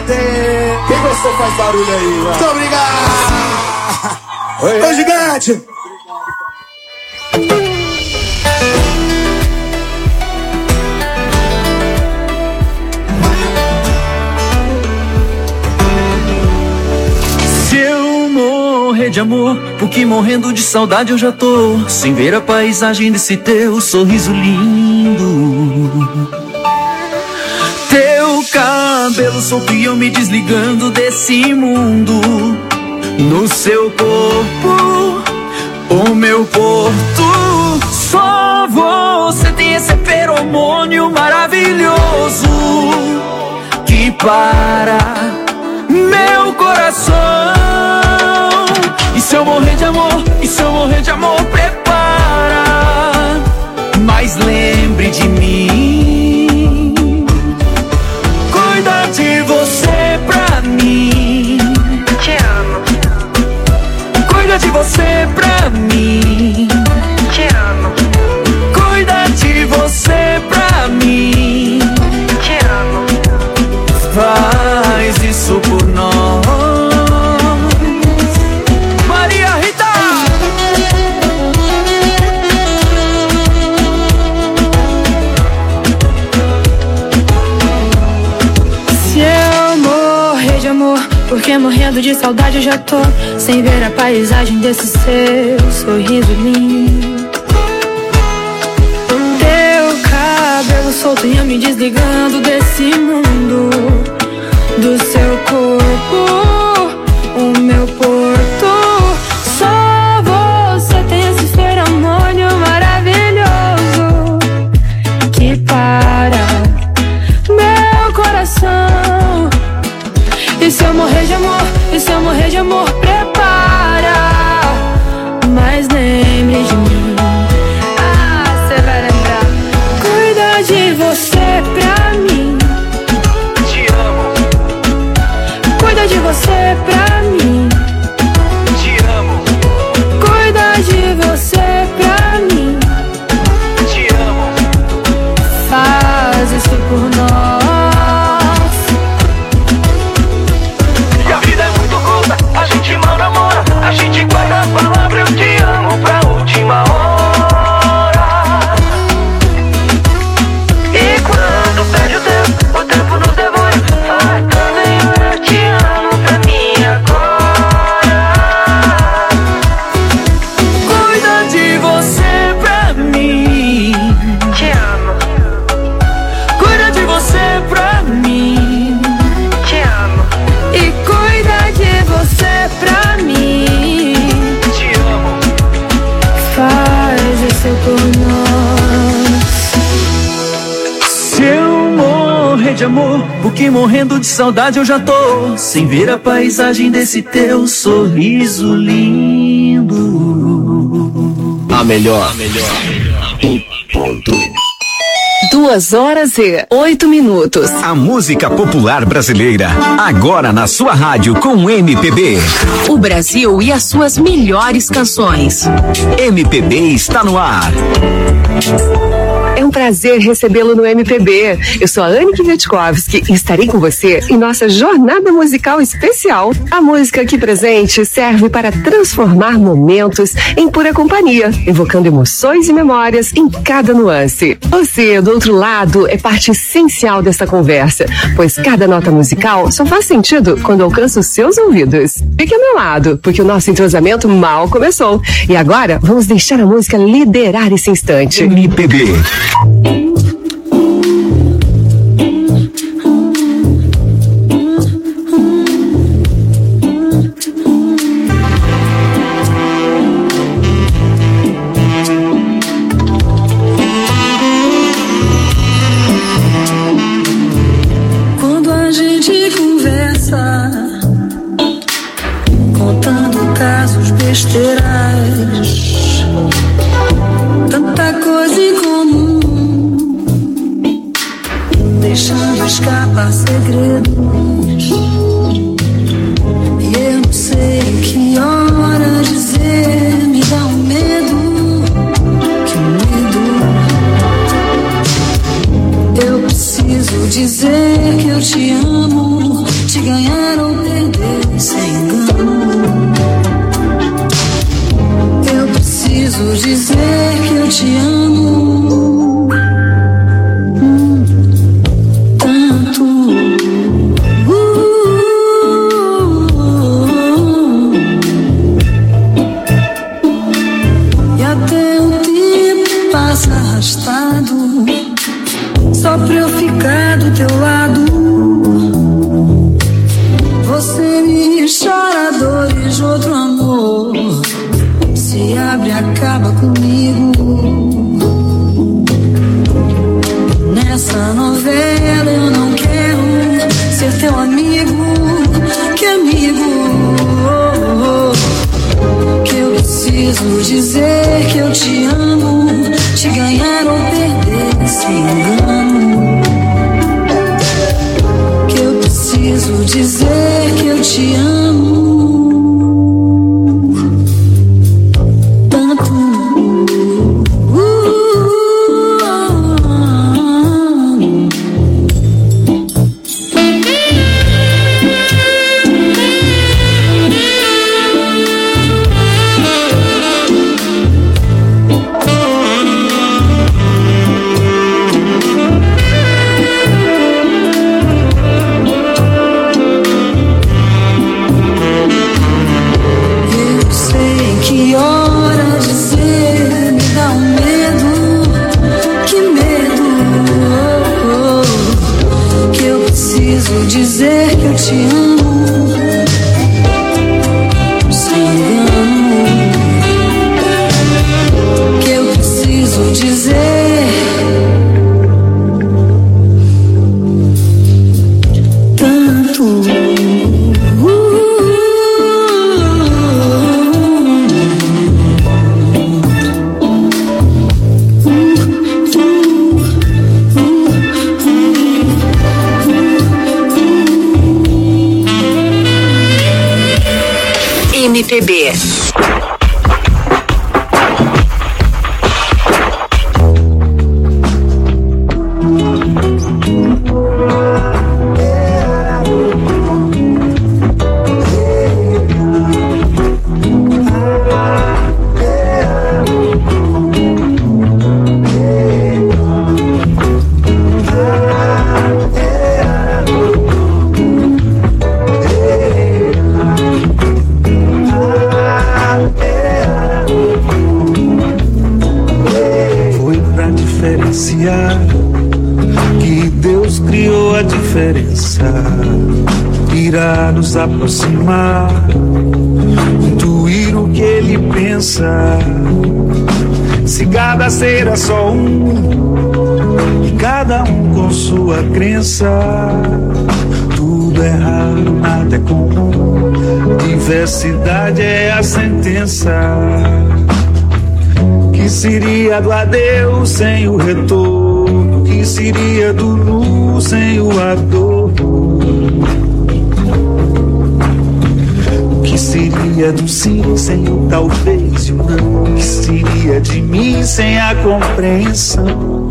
bater. Quem gostou faz barulho aí, mano. Muito obrigado. Ô, gigante. Se eu morrer de amor, porque morrendo de saudade eu já tô, sem ver a paisagem desse teu sorriso lindo. Teu cabelo solto e eu me desligando desse mundo. No seu corpo, o meu porto. Só você tem esse feromônio maravilhoso que para meu coração. E se eu morrer de amor, e se eu morrer de amor, prepara. Mas lembre de mim. Cuida de você pra mim. Te amo. Cuida de você pra mim. Te amo. Cuida de você pra mim. Te amo. Faz isso por nós. Maria Rita! Se eu morrer de amor, porque morrendo de saudade eu já tô, sem ver a paisagem desse seu sorriso lindo. Teu cabelo solto e eu me desligando desse mundo. Do seu corpo, o meu porto. Só você tem esse feromônio maravilhoso que para meu coração. E se eu morrer de amor, e se eu morrer de amor, prepara. Mas lembre de mim. Ah, cê vai lembrar. Cuida de você pra mim. Te amo, Cuida de você pra mim. te amo, Cuida de você pra mim. te amo. Faz isso por nós. E a vida é muito curta, a gente mal namora, a gente guarda a palavra eu te amo pra última hora. E quando perde o tempo nos devora. Ai, também eu te amo pra mim agora. Cuida de você pra mim. Te amo, Cuida de você pra mim. te amo. E cuida de você pra mim. Te amo. Faz isso por nós. Se eu morrer de amor, porque morrendo de saudade eu já tô, sem ver a paisagem desse teu sorriso lindo. A melhor. 2h08. A música popular brasileira, agora na sua rádio com MPB. O Brasil e as suas melhores canções. MPB está no ar. É um prazer recebê-lo no MPB. Eu sou a Anne Kwiatkowski e estarei com você em nossa jornada musical especial. A música aqui presente serve para transformar momentos em pura companhia, evocando emoções e memórias em cada nuance. Você, do outro lado, é parte essencial dessa conversa, pois cada nota musical só faz sentido quando alcança os seus ouvidos. Fique ao meu lado, porque o nosso entrosamento mal começou. E agora, vamos deixar a música liderar esse instante. MPB. Quando a gente conversa, contando casos besteiras, tanta coisa em comum, deixando escapar segredos. E eu não sei que hora dizer, me dá um medo, que medo. Eu preciso dizer que eu te amo, te ganhar ou perder sem engano. Eu preciso dizer que eu te amo tanto. E até o tempo passa arrastado só pra eu ficar do teu lado. Você me chora dores de outro amor, se abre e acaba comigo. Nessa novela eu não quero ser teu amigo. Que amigo? Que eu preciso dizer que eu te amo, te ganhar ou perder sem engano. Que eu preciso dizer que eu te amo tanto. Dizer que eu te amo sem engano. Que eu preciso dizer tanto. MPB. Que Deus criou a diferença, irá nos aproximar, intuir o que Ele pensa. Se cada ser é só um, e cada um com sua crença, tudo é raro, nada é comum, diversidade é a sentença. Que seria do adeus sem o retorno? Que seria do nu sem o adorno? Que seria do sim sem o talvez e o não? Que seria de mim sem a compreensão?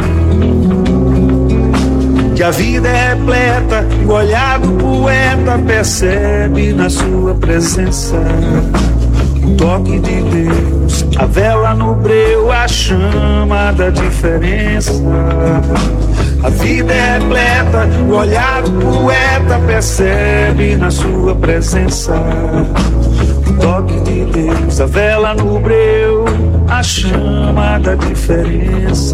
Que a vida é repleta, o olhar do poeta percebe na sua presença o toque de Deus, a vela no breu, a chama da diferença. A vida é repleta, o olhar do poeta percebe na sua presença o toque de Deus, a vela no breu, a chama da diferença.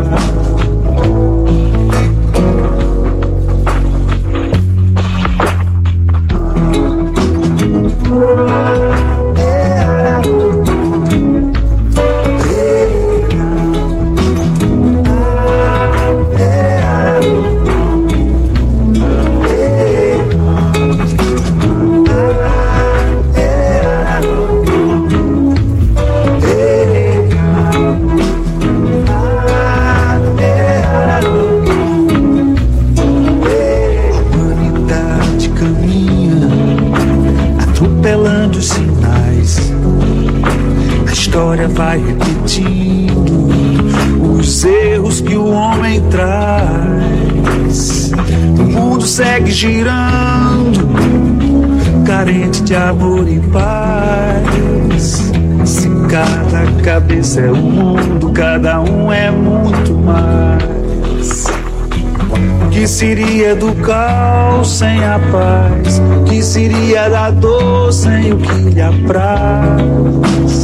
Vai repetindo os erros que o homem traz. O mundo segue girando, carente de amor e paz. Se cada cabeça é um mundo, cada um é muito mais. O que seria do caos sem a paz? O que seria da dor sem o que lhe apraz?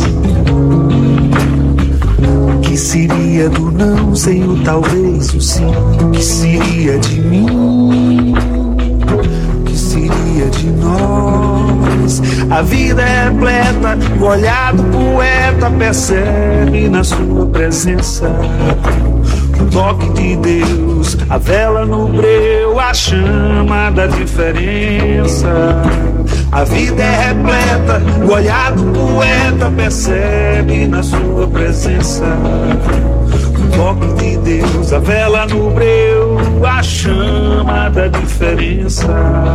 O que seria do não sem o talvez, o sim? O que seria de mim? O que seria de nós? A vida é repleta, o olhar do poeta percebe na sua presença o toque de Deus, a vela no breu, a chama da diferença. A vida é repleta, o olhar do poeta percebe na sua presença o toque de Deus, a vela no breu, a chama da diferença.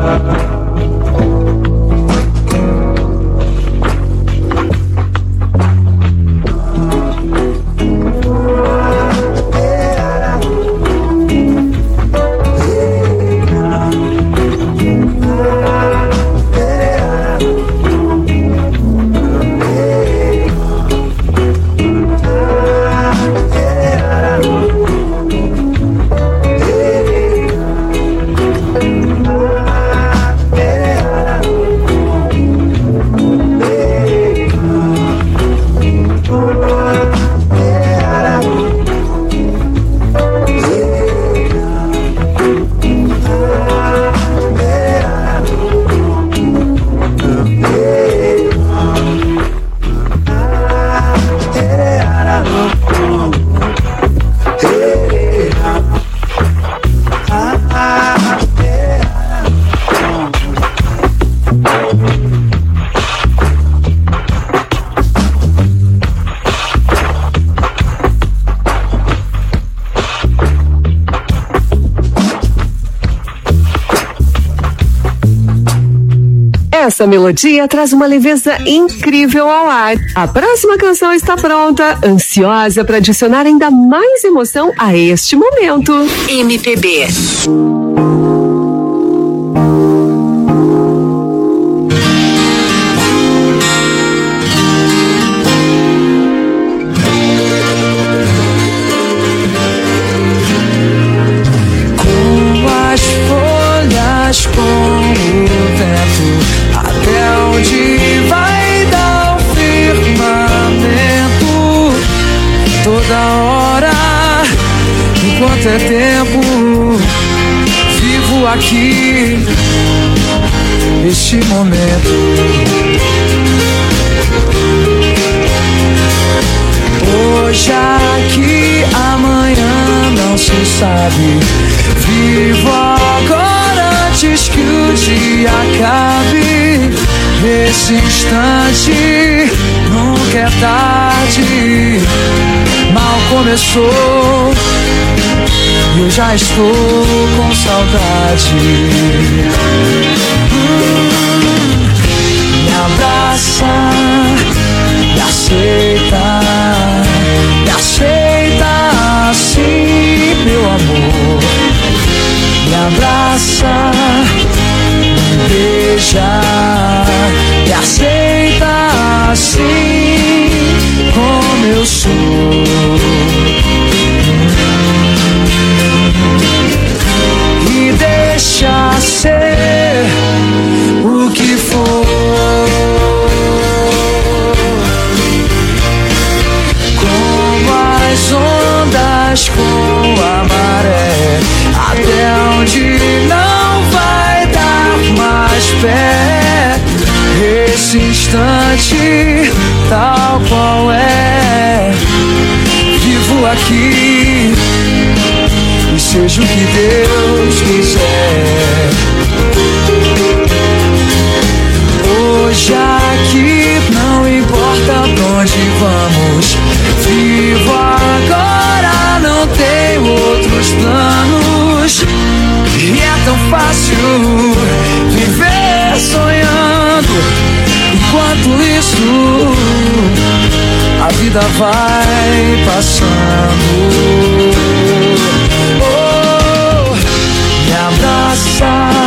Essa melodia traz uma leveza incrível ao ar. A próxima canção está pronta, ansiosa para adicionar ainda mais emoção a este momento. MPB. Com as folhas, com o vento, até onde vai dar o firmamento? Toda hora, enquanto é tempo, vivo aqui, este momento. Hoje aqui, amanhã não se sabe. Vivo agora antes que o dia acabe. Esse instante nunca é tarde. Mal começou e eu já estou com saudade. Me abraça, me aceita assim, meu amor. Me abraça, me beija, me aceita assim como eu sou. E deixa ser o que for. Ondas com a maré, até onde não vai dar mais pé. Esse instante, tal qual é, vivo aqui e seja o que Deus quiser. Hoje aqui não importa pra onde vamos. Vivo agora, não tenho outros planos. E é tão fácil viver sonhando. Enquanto isso, a vida vai passando. Oh, me abraça,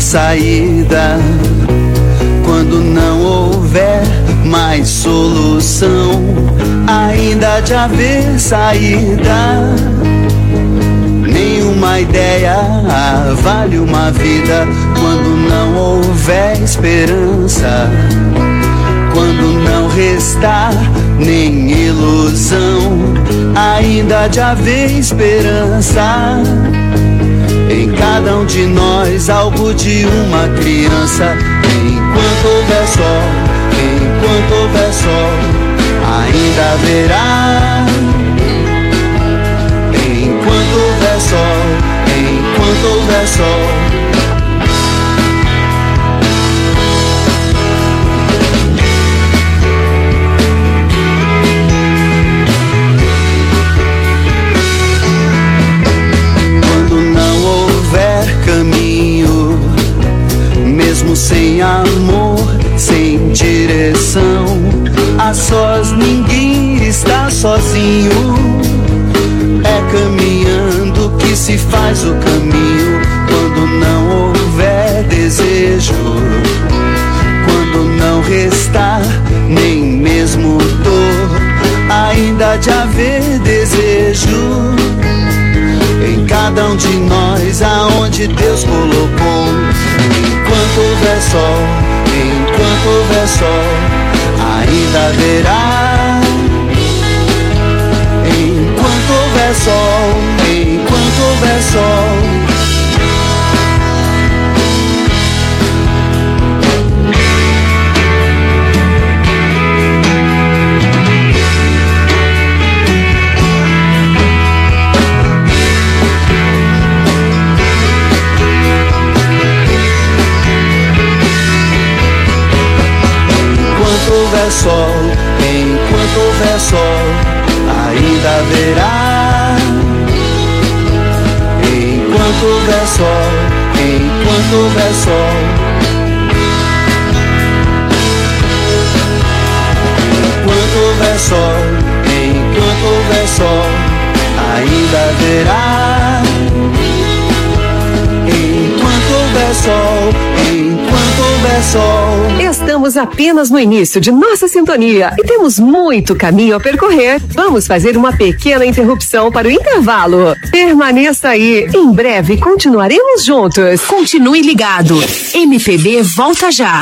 saída, quando não houver mais solução, ainda há de haver saída. Nenhuma ideia vale uma vida quando não houver esperança, quando não restar nem ilusão, ainda há de haver esperança. Em cada um de nós algo de uma criança. Enquanto houver sol, enquanto houver sol, ainda haverá. Enquanto houver sol, enquanto houver sol. Caminho, mesmo sem amor, sem direção, a sós ninguém está sozinho. É caminhando que se faz o caminho, quando não houver desejo, quando não restar nem mesmo dor, ainda há de haver desejo. Em cada um de nós, aonde Deus colocou. Enquanto houver sol, enquanto houver sol, ainda haverá. Enquanto houver sol, enquanto houver sol. Sol, enquanto houver sol, ainda haverá. Enquanto houver sol, enquanto houver sol. Enquanto houver sol, enquanto houver sol, ainda haverá. Enquanto houver sol, enquanto houver sol. Estamos apenas no início de nossa sintonia e temos muito caminho a percorrer. Vamos fazer uma pequena interrupção para o intervalo. Permaneça aí, em breve continuaremos juntos. Continue ligado. MPB volta já.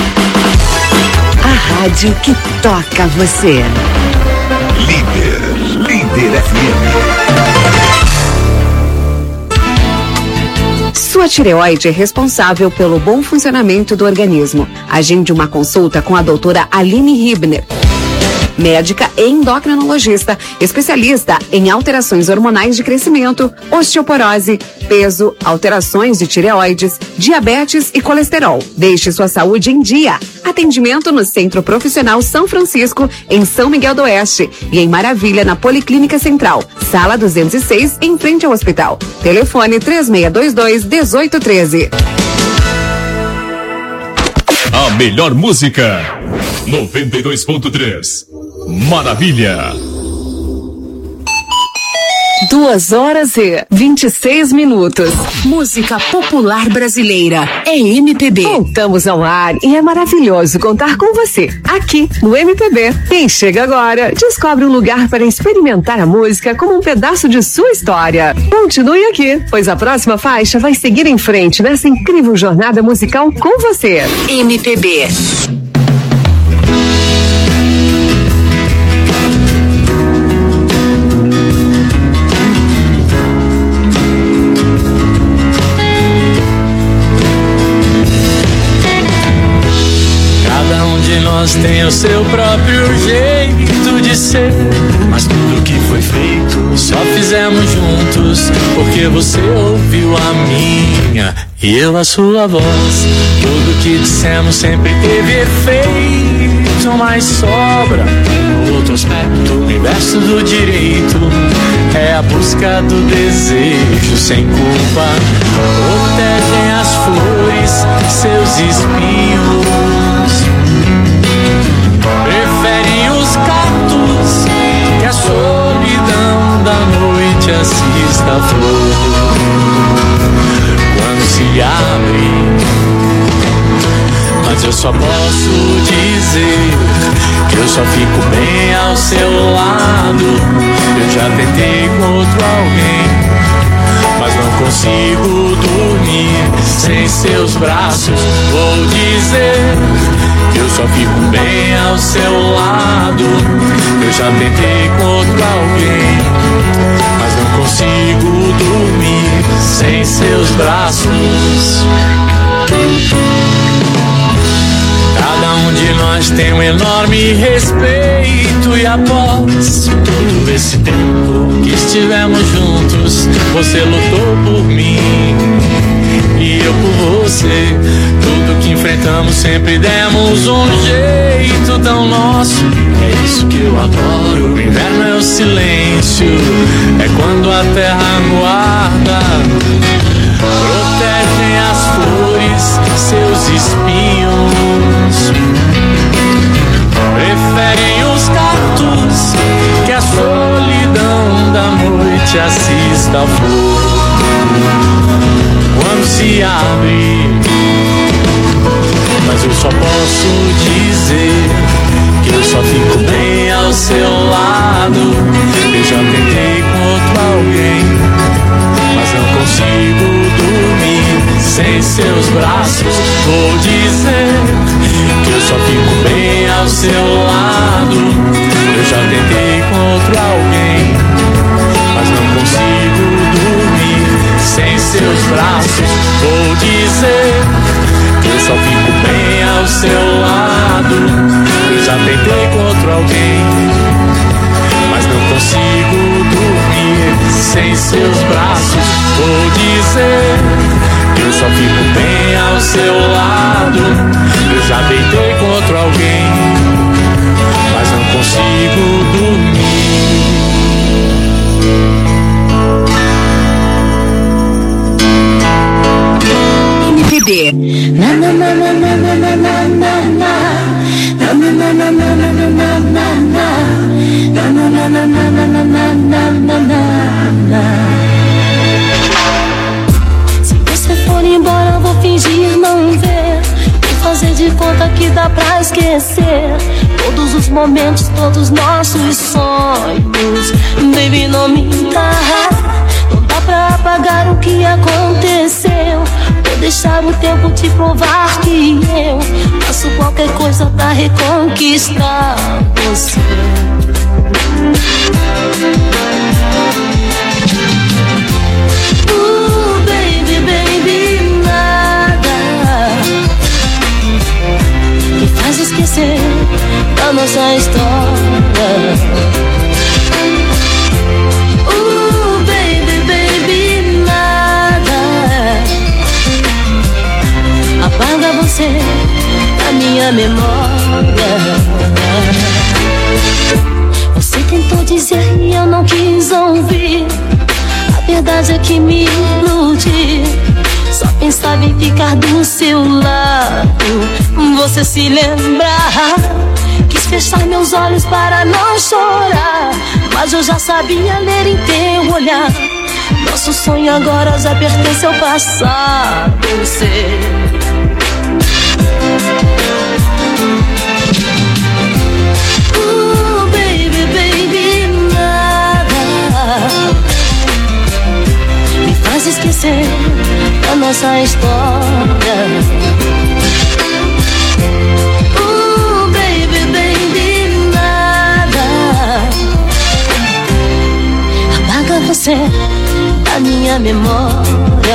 A rádio que toca você. Líder FM. Sua tireoide é responsável pelo bom funcionamento do organismo. Agende uma consulta com a doutora Aline Hibner, médica e endocrinologista, especialista em alterações hormonais de crescimento, osteoporose, peso, alterações de tireoides, diabetes e colesterol. Deixe sua saúde em dia. Atendimento no Centro Profissional São Francisco, em São Miguel do Oeste, e em Maravilha, na Policlínica Central, Sala 206, em frente ao hospital. Telefone 3622-1813. A melhor música, 92.3. Maravilha. 2h26. Música popular brasileira é MPB. Voltamos ao ar e é maravilhoso contar com você aqui no MPB. Quem chega agora descobre um lugar para experimentar a música como um pedaço de sua história. Continue aqui, pois a próxima faixa vai seguir em frente nessa incrível jornada musical com você. MPB. Nós tem o seu próprio jeito de ser, mas tudo que foi feito só fizemos juntos, porque você ouviu a minha e eu a sua voz. Tudo que dissemos sempre teve efeito, mas sobra no outro aspecto. O universo do direito é a busca do desejo sem culpa. Protegem as flores, seus espinhos. Preferem os cactos que a solidão da noite assista a flor. Quando se se abre. Mas eu só posso dizer que eu só fico bem ao seu lado. Eu já tentei com outro alguém, mas não consigo dormir sem seus braços. Vou dizer que eu só fico bem ao seu lado. Eu já tentei com outro alguém, mas não consigo dormir sem seus braços. Cada um de nós tem um enorme respeito, e após todo esse tempo que estivemos juntos, você lutou por mim e eu por você. Tudo que enfrentamos sempre demos um jeito tão nosso. É isso que eu adoro. O inverno é o silêncio, é quando a terra guarda. Protegem as flores, seus espinhos. Preferem os cactos que a solidão da noite assista ao fogo quando se abre. Mas eu só posso dizer que eu só fico bem ao seu lado. Eu já tentei com outro alguém, mas não consigo dormir sem seus braços. Vou dizer que eu só fico bem ao seu lado. Eu já tentei com outro alguém, mas não consigo dormir sem seus braços. Vou dizer que eu só fico bem ao seu lado. Eu já tentei com outro alguém, mas não consigo dormir sem seus braços. Vou dizer que eu só fico bem ao seu lado. Eu já deitei com outro alguém, mas não consigo dormir. MPB. Na na na na na na na na na na. Na na na na na na na na na na. Na na na na na na na na na na. Se você for embora, vou fingir não ver. Vou fazer de conta que dá pra esquecer todos os momentos, todos nossos sonhos. Baby, não minta. Não dá pra apagar o que aconteceu. Vou deixar o tempo te provar que eu faço qualquer coisa pra reconquistar você. Baby, baby, nada me faz esquecer da nossa história. Baby, baby, nada apaga você da minha memória. Você tentou dizer e eu não quis ouvir. A verdade é que me iludi. Só pensava em ficar do seu lado. Você se lembra? Quis fechar meus olhos para não chorar, mas eu já sabia ler em teu olhar. Nosso sonho agora já pertence ao passado. Você baby, baby, nada me faz esquecer da nossa história. Baby, baby, nada apaga você da minha memória.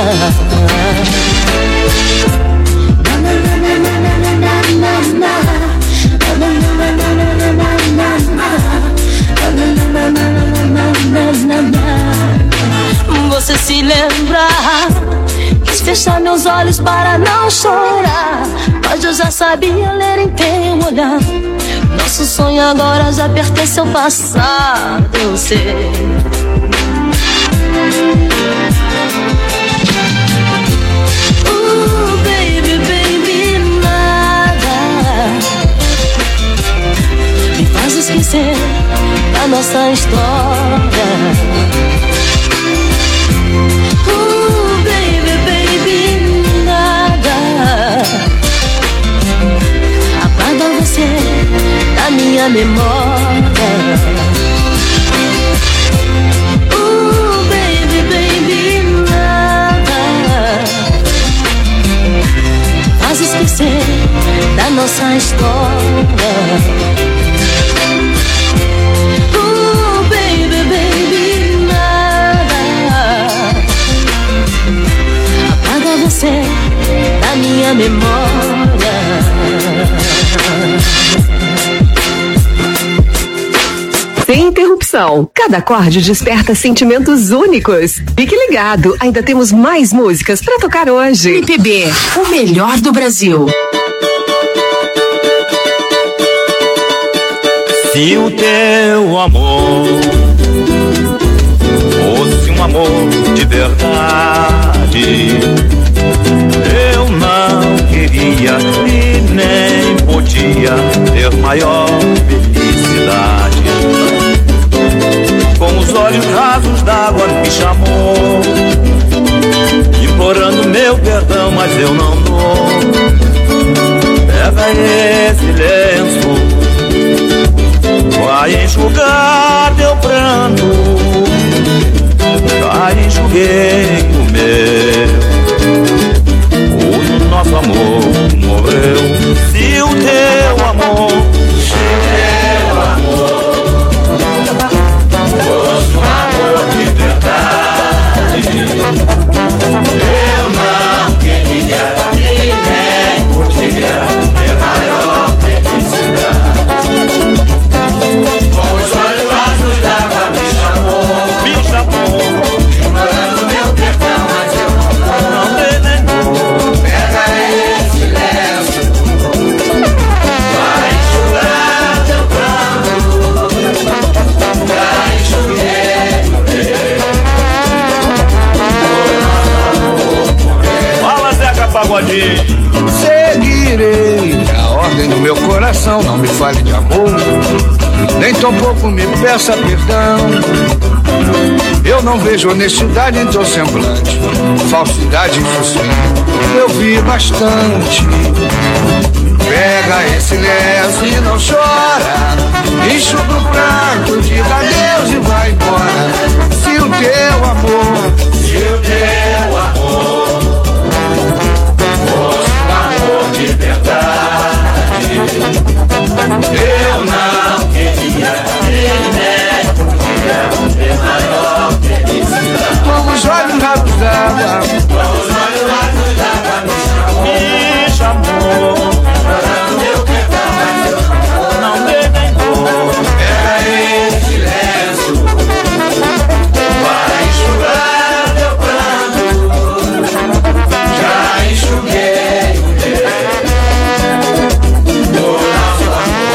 Você se lembra? Quis fechar meus olhos para não chorar, mas eu já sabia ler em teu olhar. Nosso sonho agora já pertence ao passado. Eu sei. Baby, baby, nada me faz esquecer da nossa história. Baby, baby, memória. Sem interrupção, cada acorde desperta sentimentos únicos. Fique ligado, ainda temos mais músicas pra tocar hoje. MPB, o melhor do Brasil. Se o teu amor fosse um amor de verdade, eu não queria e nem podia ter maior felicidade. Com os olhos rasos d'água me chamou, implorando meu perdão, mas eu não dou. Pega esse lenço, vai enxugar teu pranto, já enxuguei o meu. O nosso amor morreu. Se o teu amor, fosse um amor de verdade, eu não queria e nem podia ter maior felicidade. Com os olhos rasos d'água me chamou, implorando meu perdão, mas eu não dei nem dor. Pega esse lenço, vai enxugar teu pranto, já enxuguei o meu. Fala, Zeca Pagodinho. Seguirei a ordem do meu coração, não me fale de amor, nem tampouco me peça perdão. Eu não vejo honestidade em teu semblante, falsidade isso sim, eu vi bastante. Pega esse lenço e não chora, enxuga o pranto, diga adeus e vai embora. Se o teu amor, se o teu amor fosse um amor de verdade, eu não queria e nem podia ter maior felicidade. Com os olhos rasos d'água, com os olhos rasos d'água me chamou, implorando meu perdão, mas eu não dei nem dor. Pega esse lenço, vai enxugar teu pranto, já enxuguei o meu. O nosso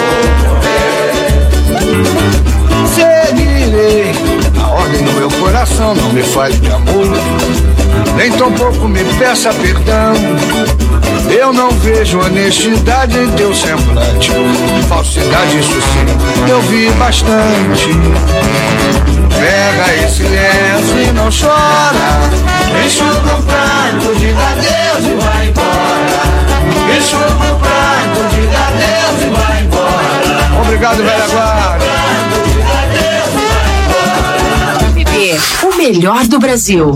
amor morreu. seguirei a ordem do meu coração, não me fale de amor, nem tampouco me peça perdão. Eu não vejo honestidade em teu semblante, falsidade isso sim, eu vi bastante. Pega esse lenço e não chora, enxuga o pranto, diga adeus e vai embora. Enxuga o pranto, diga adeus e vai embora. Obrigado, velha guarda. MPB, o melhor do Brasil.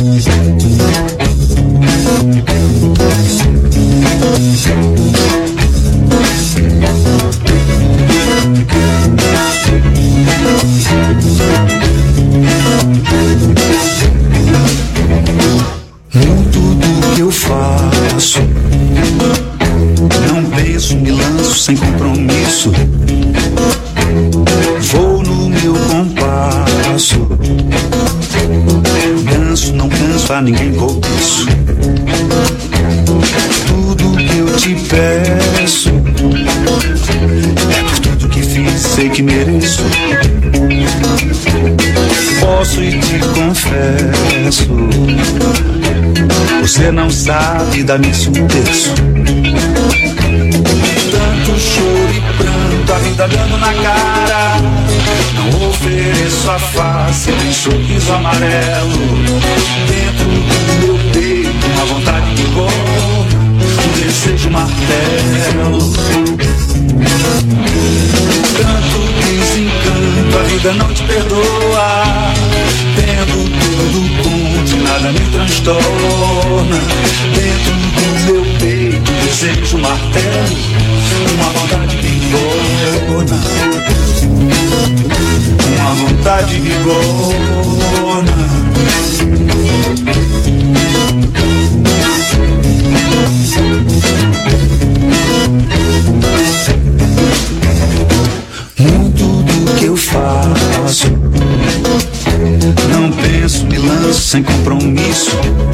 Tudo que eu faço, não penso, me lanço sem compromisso. Vou no meu compasso, danço, não canso, a ninguém cobiço. Tudo que eu te peço, é por tudo que fiz, sei que mereço. Posso e te confesso, você não sabe dar-me-se um terço. Tanto choro e pranto, a vida dando na cara. Não ofereço a face, nem sorriso amarelo. Dentro do meu peito, uma vontade de gol, um desejo martelo. Tanto desencanto, a vida não te perdoa. Tendo tudo contra, nada me transtorna. Dentro do meu peito, desejo martelo, uma vontade bigona, uma vontade bigona. penso, me lanço sem compromisso.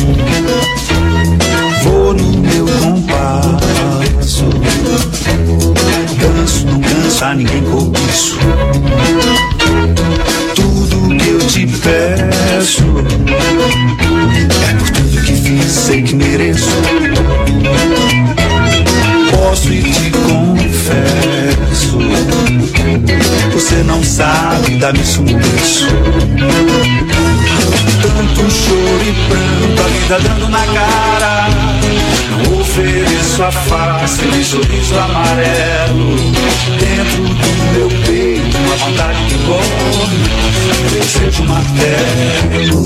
Vou no meu compasso, danço, não canso a ninguém cobiço. Tudo que eu te peço é por tudo que fiz, sei que mereço. Posso e te confesso, você não sabe dar-me sumiço. Tanto choro e pranto, a vida dando na cara. Não ofereço a face de sorriso amarelo. Dentro do meu peito, uma vontade que corre, desejo martelo.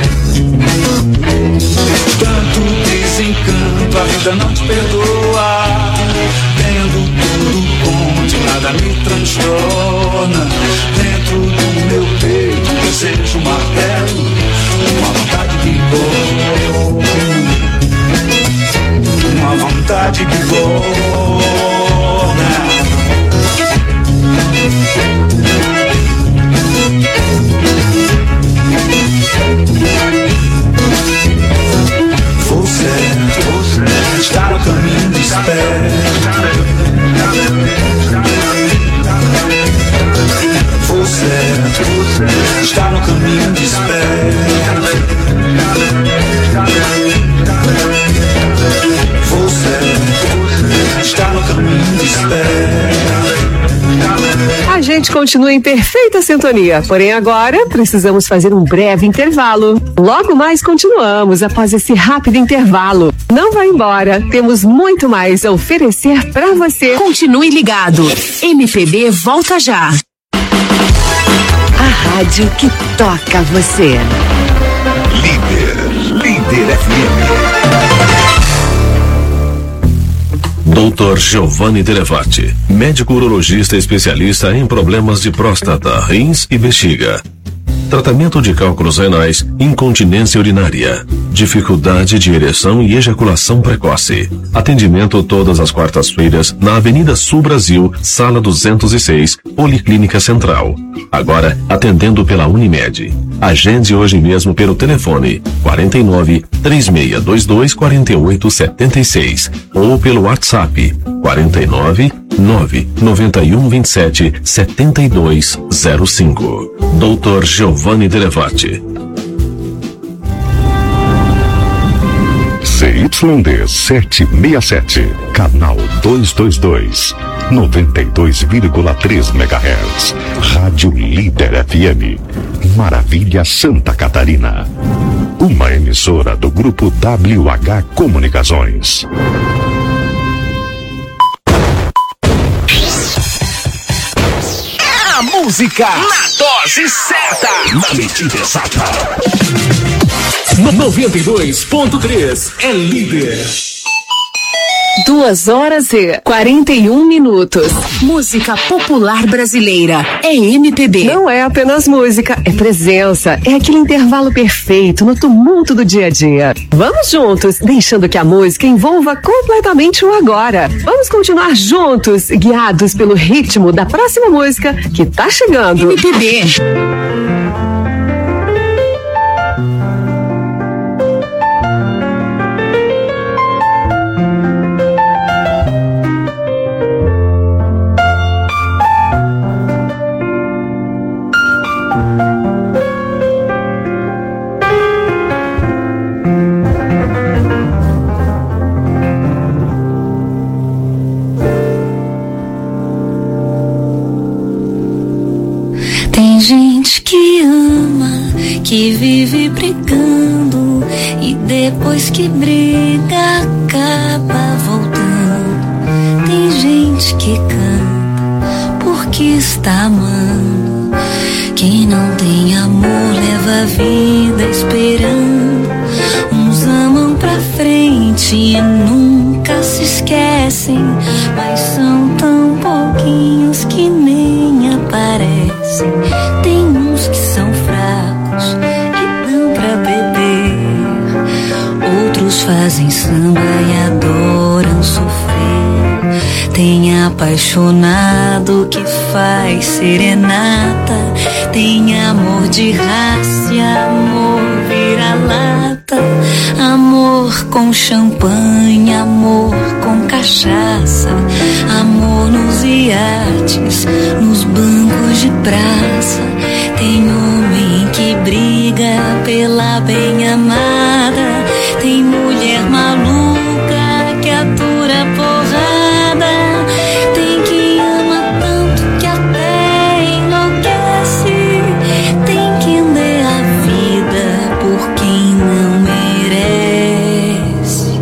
Tanto desencanto, a vida não te perdoa. Tendo tudo contra, nada me transtorna. Dentro do meu peito, desejo um martelo, uma vontade que borna, uma vontade que borna. Vou certo, está no caminho de espera. Vou certo, está no caminho de espera. Vou certo, está no caminho de espera. A gente continua em perfeita sintonia, porém agora precisamos fazer um breve intervalo. Logo mais continuamos após esse rápido intervalo. Não vá embora, temos muito mais a oferecer pra você. Continue ligado. MPB volta já. A rádio que toca você. Líder FM. Dr. Giovanni Delevati, médico urologista especialista em problemas de próstata, rins e bexiga. Tratamento de cálculos renais, incontinência urinária, dificuldade de ereção e ejaculação precoce. Atendimento todas as quartas-feiras na Avenida Sul Brasil, Sala 206, Policlínica Central. Agora atendendo pela Unimed. Agende hoje mesmo pelo telefone 49 3622 4876 ou pelo WhatsApp 49 991 27 7205. Dr. Giovanni Delevati. CYD 767, canal 222, 92,3 MHz. Rádio Líder FM, Maravilha, Santa Catarina. Uma emissora do Grupo WH Comunicações. A música na dose certa, na medida exata. 92.3 é líder. 2h41. Música popular brasileira é MPB. Não é apenas música, é presença. É aquele intervalo perfeito no tumulto do dia a dia. Vamos juntos, deixando que a música envolva completamente o agora. Vamos continuar juntos, guiados pelo ritmo da próxima música que tá chegando. MPB. Que ama, que vive brigando e depois que briga acaba voltando. Tem gente que canta porque está amando. Quem não tem amor leva a vida esperando. Uns amam pra frente e nunca se esquecem, mas são tão pouquinhos que nem aparecem. Tem uns que são fracos e dão pra beber, outros fazem samba e adoram sofrer. Tem apaixonado que faz serenata, tem amor de raça e amor vira-lata, amor com champanhe, amor com cachaça, amor nos iates, nos bancos de praça. Tem homem que briga pela bem-amada, tem mulher maluca que atura porrada, tem quem ama tanto que até enlouquece, tem quem dê a vida por quem não merece.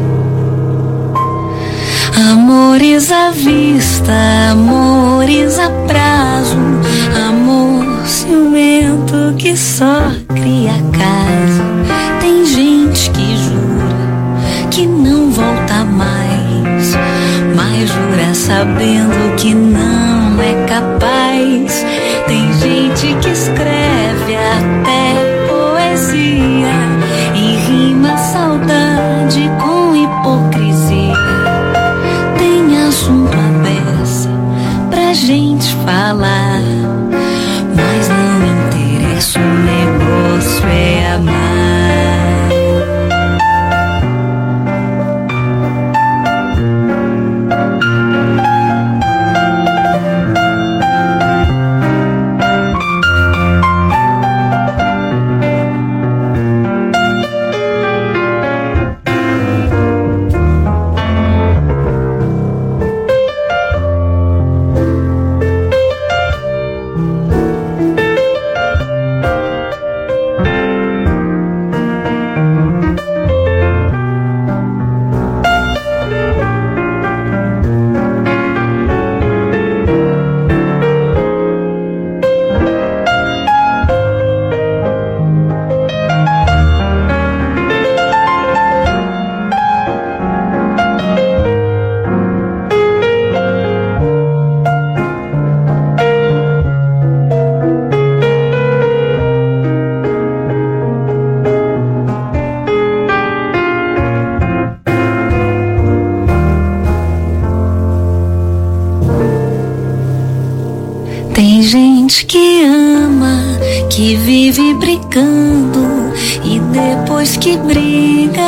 Amores à vista, amores a prazo, amor ciumento que só cria caso. Tem gente que jura que não volta mais, mas jura sabendo que não é capaz. Tem gente que escreve até poesia e rima saudade com hipocrisia. Tem assunto à beça pra gente falar, mas não interessa, o negócio é amar. Tem gente que ama, que vive brigando e depois que briga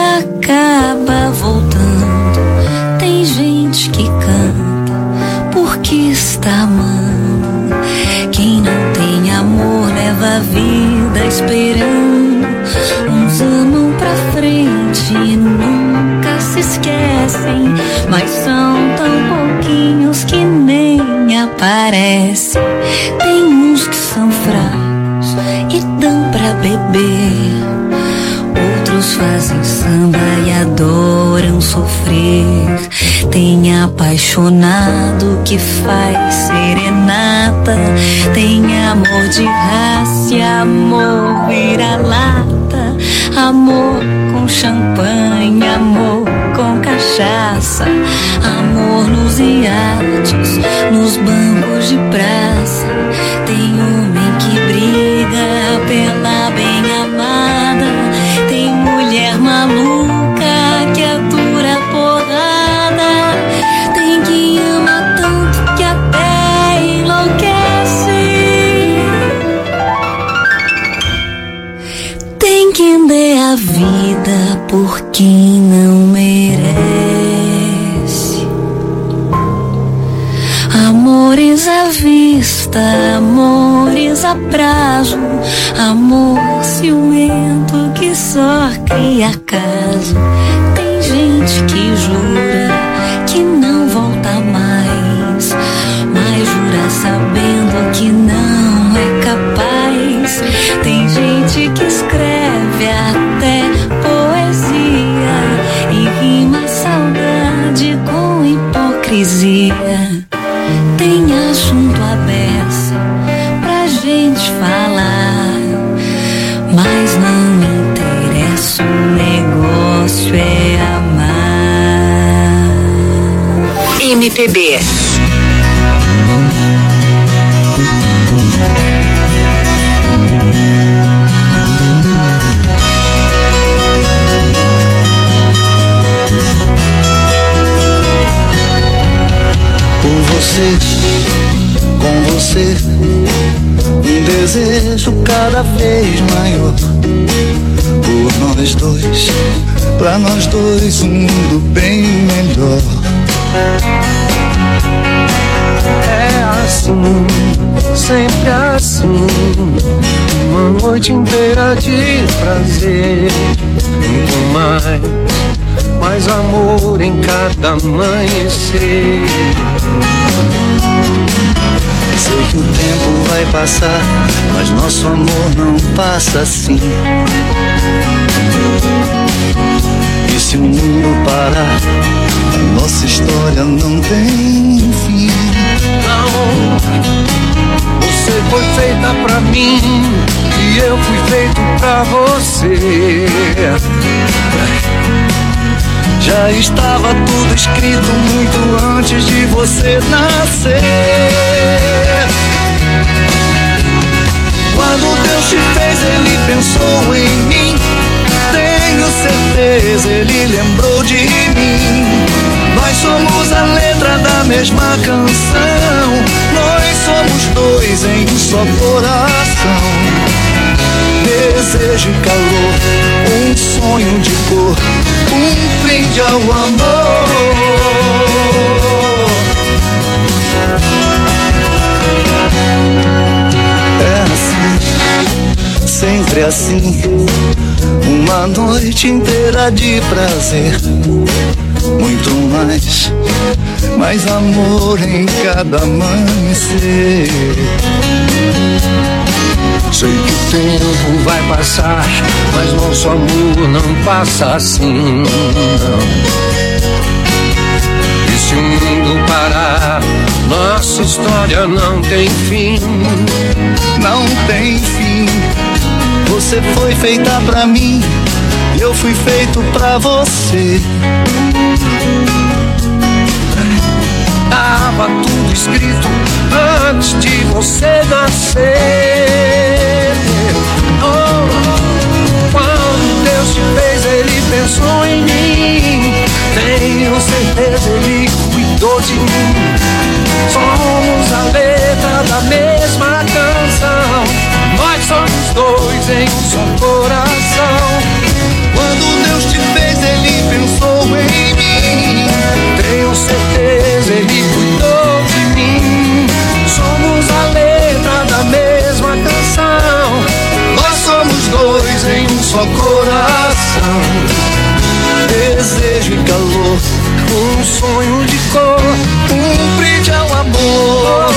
acaba voltando. Tem gente que canta porque está amando. Quem não tem amor leva a vida esperando. Uns amam pra frente e nunca se esquecem, mas são tão pouquinhos que nem aparecem. Tem uns que são fracos e dão pra beber, outros fazem samba e adoram sofrer. Tem apaixonado que faz serenata, tem amor de raça e amor vira-lata, amor com champanhe, amor com cachaça, amor nos iates, nos bancos de praça. Tem homem que briga pela bem-amada, tem mulher maluca que atura porrada, tem quem ama tanto que até enlouquece, tem quem dê a vida por quem não merece. Amores à vista, amores a prazo, amor ciumento que só cria caso. Tem gente que jura que não volta mais, mas jura sabendo que não é capaz. Tem gente que escreve até poesia e rima saudade com hipocrisia. Tem assunto à beça pra gente falar, mas não interessa, o negócio é amar. MPB. Por você, com você, um desejo cada vez maior por nós. nós dois, pra nós dois um mundo bem melhor. É assim, sempre assim, uma noite inteira de prazer, muito mais amor em cada amanhecer. Sei que o tempo vai passar, mas nosso amor não passa assim. E se o mundo parar, a nossa história não tem fim. Não, você foi feita pra mim e eu fui feito pra você. Já estava tudo escrito muito antes de você nascer. Quando Deus te fez, Ele pensou em mim. Tenho certeza, Ele lembrou de mim. Nós somos a letra da mesma canção. Nós somos dois em um só coração. Desejo e calor, um sonho de cor, um brinde ao amor. É assim, sempre assim, uma noite inteira de prazer, muito mais amor em cada amanhecer. Sei que o tempo vai passar, mas nosso amor não passa assim, não. E se o mundo parar, nossa história não tem fim. Não tem fim. Você foi feita pra mim, eu fui feito pra você. Tava tudo escrito antes de você nascer. Oh, quando Deus te fez, Ele pensou em mim. Tenho certeza, Ele cuidou de mim. Somos a letra da mesma canção. Nós somos dois em um só coração. Quando Deus te fez, Ele pensou em mim. Tenho certeza, Ele cuidou de mim. Somos a letra da mesma canção. Nós somos dois em um só coração. Desejo e calor, um sonho de cor, um brinde ao amor.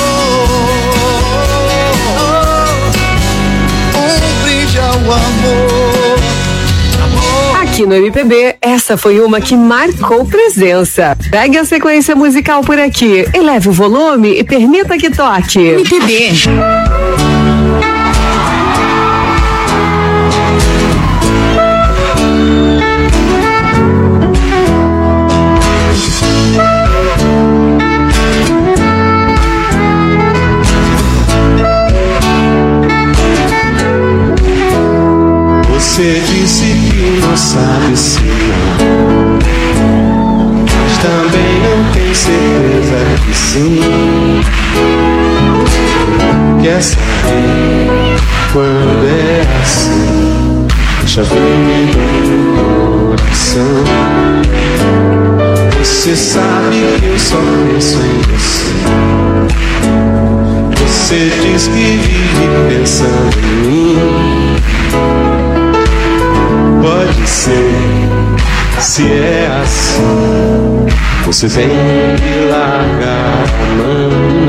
Um brinde ao amor. Aqui no MPB, essa foi uma que marcou presença. Pegue a sequência musical por aqui, eleve o volume e permita que toque. MPB. Você disse que não sabe se não, mas também não tem certeza que sim. Quer saber quando é assim? Deixa vir no coração. Você sabe que eu só penso em você. Você diz que vive pensando em mim. Pode ser, se é assim, você tem que largar a mão,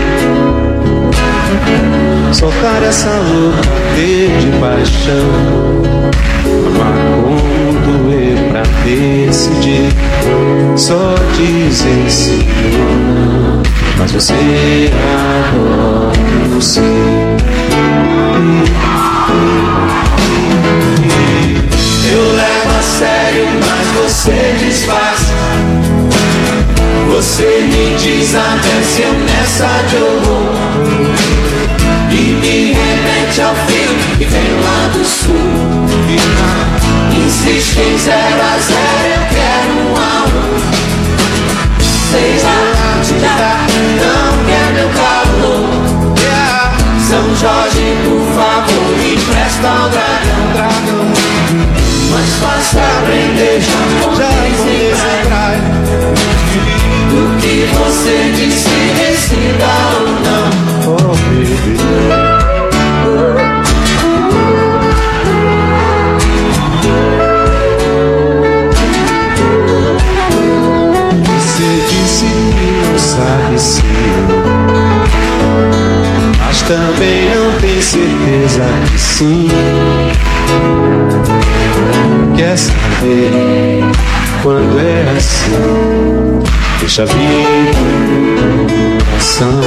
não. Soltar essa louca de paixão, amar com doer pra decidir. Só dizer sim ou não, mas você agora não sei. Eu levo a sério, mas você desfaz. Você me diz até se eu nessa de horror e me remete ao fim que vem lá do sul. Insiste em 0 a 0, eu quero 1 a 1. 6 a 1, não quer meu calor. São Jorge, por favor, empresta ao dragão. Mas certeza que sim. Quer saber quando é assim? Deixa vir no coração.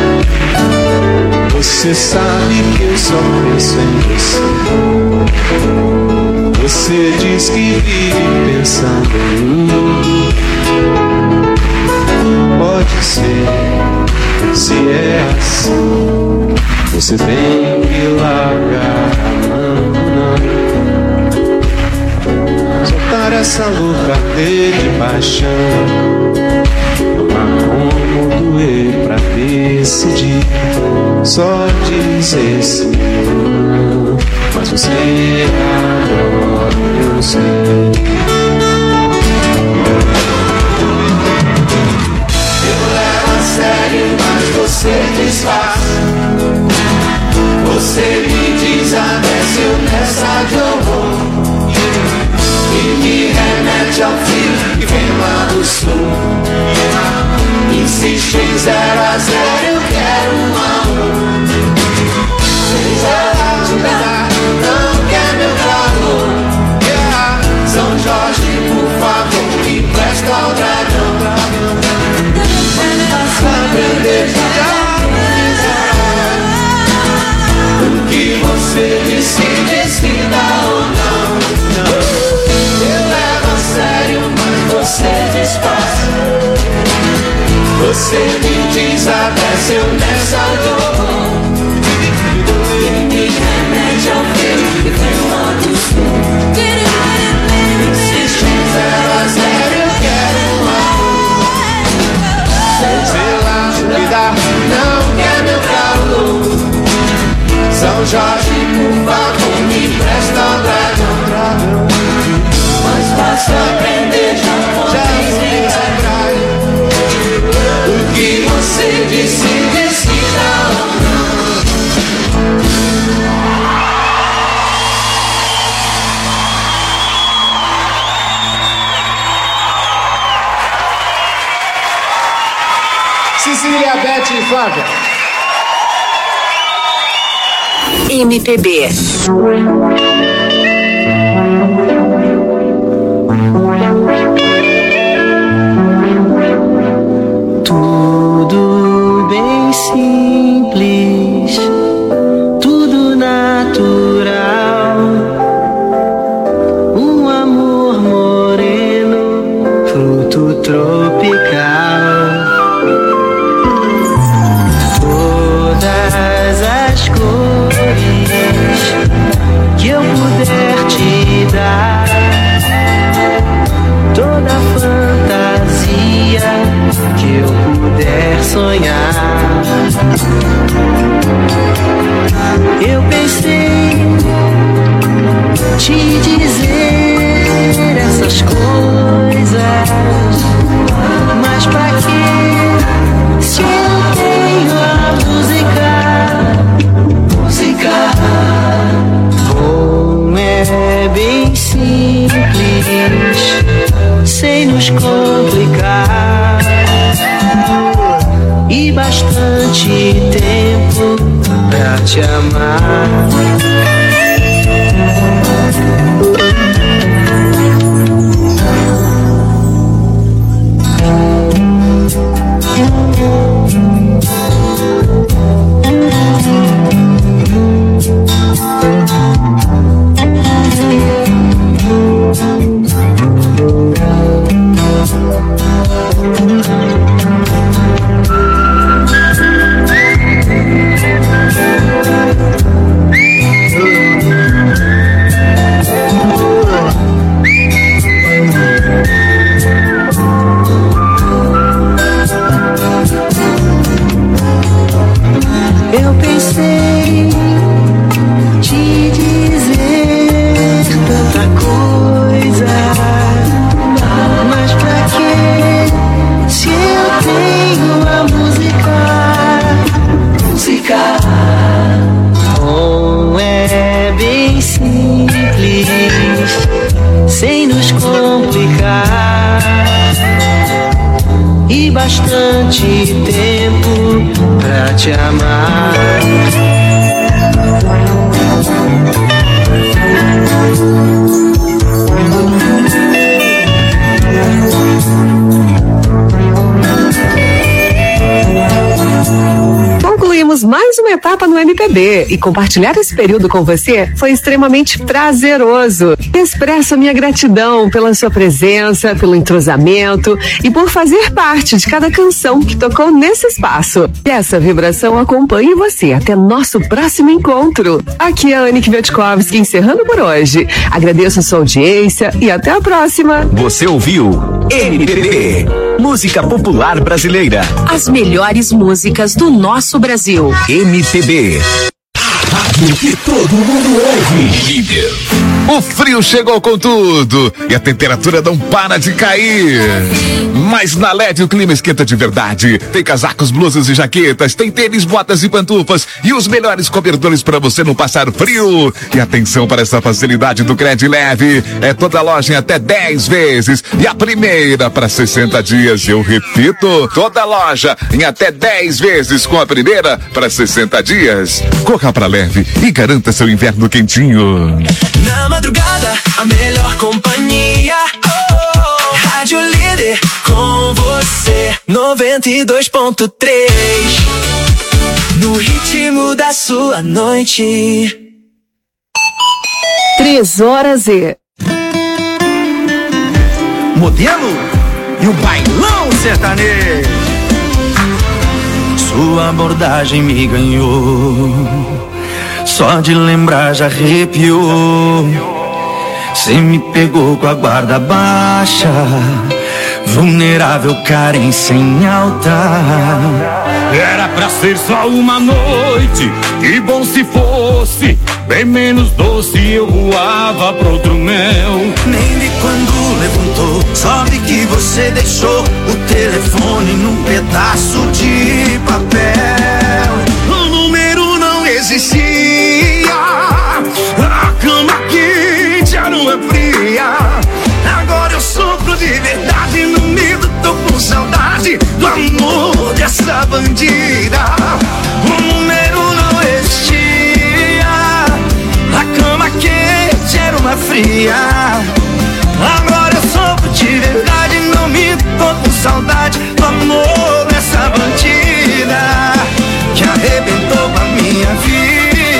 Você sabe que eu só penso em você. Você diz que vive pensando em mim. Pode ser, se é assim, você tem que largar a mão. Soltar essa louca arder de paixão. Não há como doer pra decidir. Só dizer sim, mas você agora eu sei. Sério, mas você desfaz. Você me diz Adécio nessa de horror e me remete ao frio que vem lá do sul. Insiste em 0 a 0, eu quero 1 a 1. 6 a 1, não quer meu calor. São Jorge, por favor, me presta o dragão. O que você decide se dá ou não. Eu levo a sério, mas você desfaz. Você me diz Adécio, eu nessa dor e me remete ao frio que vem lá do sul. Insiste em 0 a 0, eu quero 1 a 1. Sei lá, me dá, não quer meu calor. São Jorge, por favor, me presta o dragão. Mas basta aprender, já lembrar. O que você decide se dá ou não. Cecília, Beth e Flávia. MPB. Tudo bem simples, tudo natural. Um amor moreno, fruto tropical. Todas as cores que eu puder te dar, toda fantasia que eu puder sonhar. Eu pensei te dizer essas coisas, mas pra quê? Se eu tenho a música, como é bem simples, sem nos complicar, e bastante tempo pra te amar. Eu pensei te dizer tanta coisa, mas pra quê? Se eu tenho a música, como é bem simples, sem nos complicar, e bastante tempo pra te amar. MPB e compartilhar esse período com você foi extremamente prazeroso. Expresso a minha gratidão pela sua presença, pelo entrosamento e por fazer parte de cada canção que tocou nesse espaço. Que essa vibração acompanhe você até nosso próximo encontro. Aqui é a Annick Witkowski encerrando por hoje. Agradeço a sua audiência e até a próxima. Você ouviu MPB, música popular brasileira. As melhores músicas do nosso Brasil. MPB. Rádio que todo mundo ouve. Líder. O frio chegou com tudo e a temperatura não para de cair. Mas na LED o clima esquenta de verdade. Tem casacos, blusas e jaquetas, tem tênis, botas e pantufas e os melhores cobertores para você não passar frio. E atenção para essa facilidade do Cred Leve. É toda loja em até 10 vezes e a primeira para 60 dias. Eu repito, toda loja em até 10 vezes com a primeira para 60 dias. Corra para Leve e garanta seu inverno quentinho. Na madrugada, a melhor companhia. Rádio Líder com você. 92.3. No ritmo da sua noite. 3 horas e... Modelo e o bailão sertanejo. Sua abordagem me ganhou. Só de lembrar já arrepiou. Cê me pegou com a guarda baixa, vulnerável, carência em alta. Era pra ser só uma noite, que bom se fosse bem menos doce, eu voava pro outro mel. Nem vi quando levantou, só vi que você deixou o telefone num pedaço de papel. O número não existia, a cama quente, a lua fria. Agora eu sofro de verdade, no medo, tô com saudade do amor dessa bandida. O número não existia, a cama quente era uma fria. Agora eu sofro de verdade, não me tô com saudade do amor dessa bandida que arrebentou com a minha vida.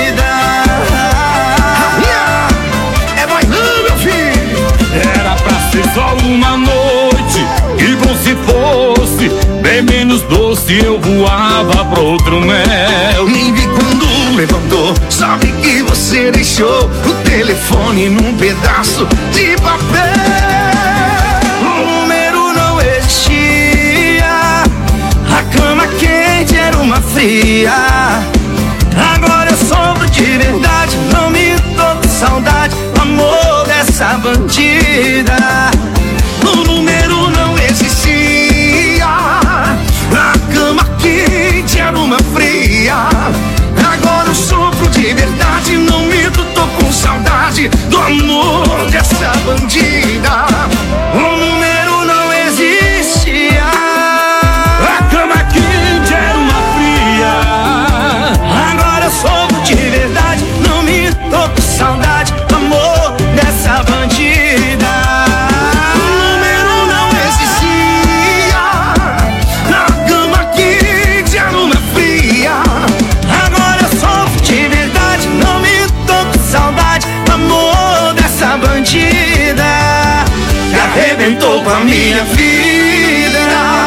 É bailando, meu filho. Era pra ser só uma noite, que bom se fosse bem menos doce, eu voava pro outro mel. Nem vi quando levantou, só vi que você deixou o telefone num pedaço de papel. O número não existia, a cama quente era uma fria. Agora eu sofro de verdade, não me tô com saudade do amor dessa bandida. O número não existia, a cama quente era uma fria. Agora eu sofro de verdade, não me tô com saudade do amor dessa bandida. O número não existia, a cama quente era uma fria. Agora eu sofro de verdade, não me tô com saudade do amor dessa bandida. O número não existia, a cama quente era uma fria. Agora eu sofro de verdade, não me tô com saudade do amor dessa bandida que arrebentou com a minha vida.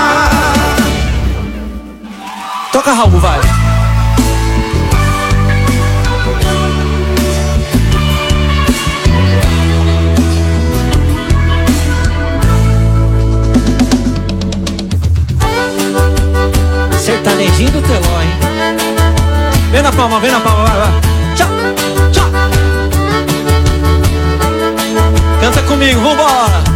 Toca, Raul, vai. Sertanejinho do Teló, hein? Vem na palma, vai, vai. Tchau, tchau. Canta comigo, vambora.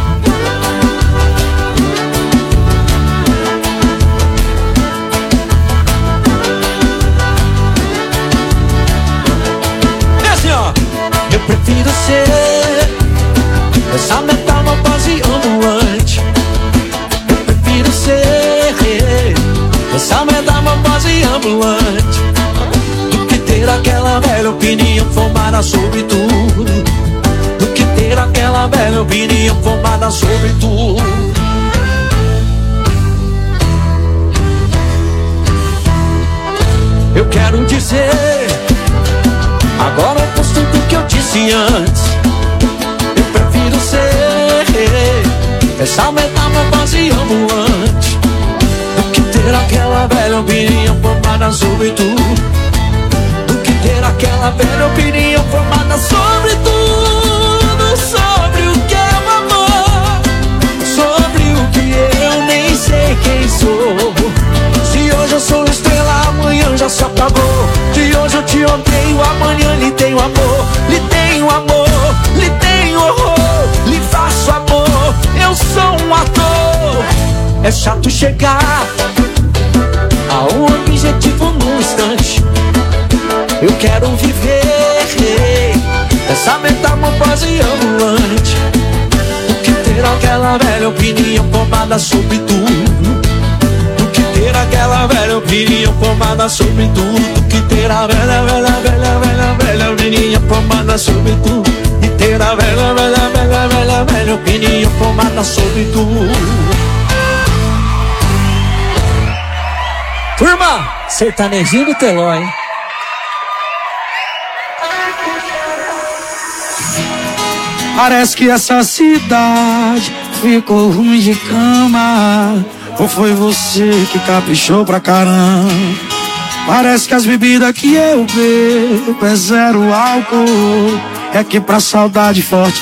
É assim, ó. Eu prefiro ser essa metamorfose ambulante. Eu prefiro ser essa metamorfose ambulante do que ter aquela velha opinião formada sobre tudo. Do que ter aquela velha opinião formada sobre tudo. Eu quero dizer, agora eu posto tudo que eu disse antes. Eu prefiro ser essa metamorfose ambulante do que ter aquela velha opinião formada sobre tudo. Do que ter aquela velha opinião formada sobre tudo. Sobre o que é o amor, sobre o que eu nem sei quem sou. Se hoje eu sou estrela, amanhã já se apagou. Se hoje eu te odeio, amanhã lhe tenho amor. Lhe tenho amor, lhe tenho horror, lhe faço amor. Eu sou um ator. É chato chegar a um objetivo num instante. Eu quero viver essa metamorfose ambulante do que ter aquela velha opinião formada sobre tudo. Do que ter aquela velha opinião formada sobre tudo. Do que ter a velha, velha, velha, velha, velha opinião formada sobre tudo. E ter a velha, velha, velha, velha, velha opinião formada sobre tudo. Turma, sertanejinho do Teló, hein? Parece que essa cidade ficou ruim de cama. Ou foi você que caprichou pra caramba? Parece que as bebidas que eu bebo é zero álcool. É que pra saudade forte